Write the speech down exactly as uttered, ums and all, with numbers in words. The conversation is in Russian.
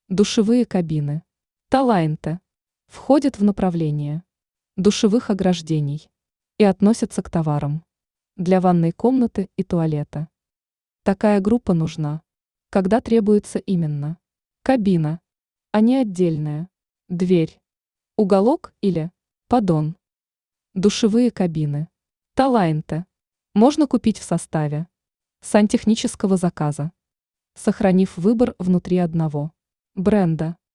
Душевые кабины. Талайнте. Входят в направление душевых ограждений и относятся к товарам для ванной комнаты и туалета. Такая группа нужна, когда требуется именно кабина, а не отдельная дверь, уголок или поддон. Душевые кабины. Талайнте. Можно купить в составе сантехнического заказа, сохранив выбор внутри одного бренда.